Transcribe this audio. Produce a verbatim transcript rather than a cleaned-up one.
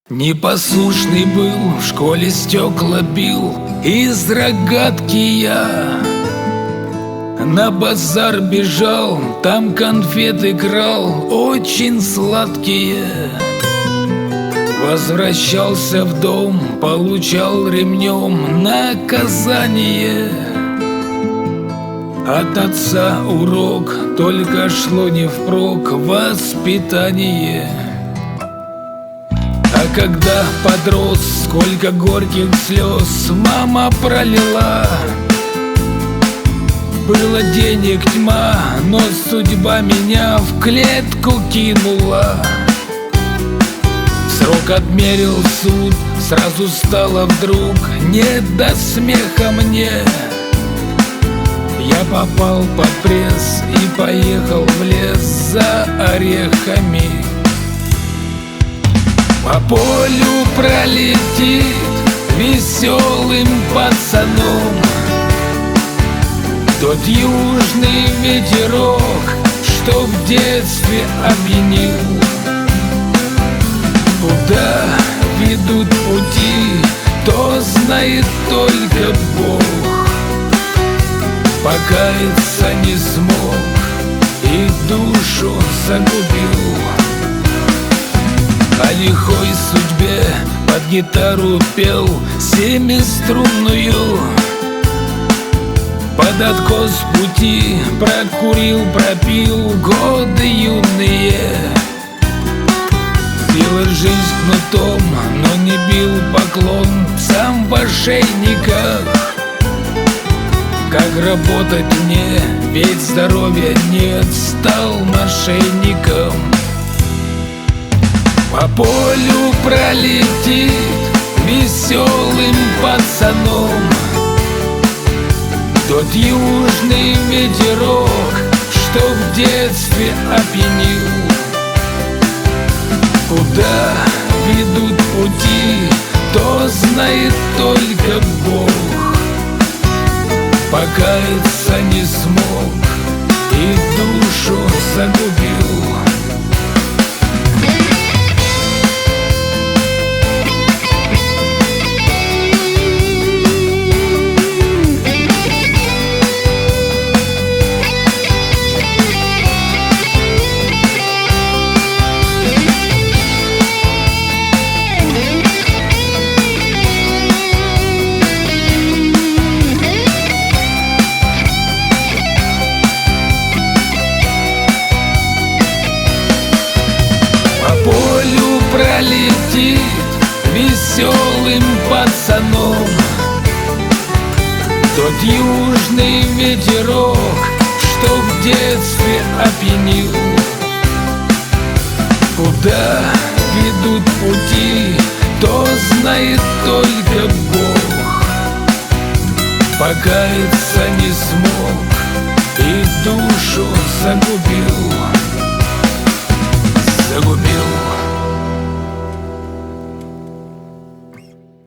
Непослушный был, в школе стекла бил, из рогатки я на базар бежал, там конфеты крал, очень сладкие. Возвращался в дом, получал ремнем наказание. От отца урок, только шло не впрок воспитание. А когда подрос, сколько горьких слез мама пролила. Было денег тьма, но судьба меня в клетку кинула. Срок отмерил суд, сразу стало вдруг не до смеха мне. Я попал под пресс и поехал в лес за орехами. По полю пролетит веселым пацаном тот южный ветерок, что в детстве опьянил. Куда ведут пути, то знает только Бог. Покаяться не смог и душу загубил. О лихой судьбе под гитару пел семиструнную. Под откос пути прокурил, пропил годы юные. Бил жизнь кнутом, но не бил поклон сам в ошейниках. Как работать мне, ведь здоровья нет, стал мошенником. По полю пролетит веселым пацаном тот южный ветерок, что в детстве опьянил. Куда ведут пути, то знает только Бог. Покаяться не смог и душу загубил. Пролетит веселым пацаном тот южный ветерок, что в детстве опьянил. Куда ведут пути, то знает только Бог. Покаяться не смог и душу загубил.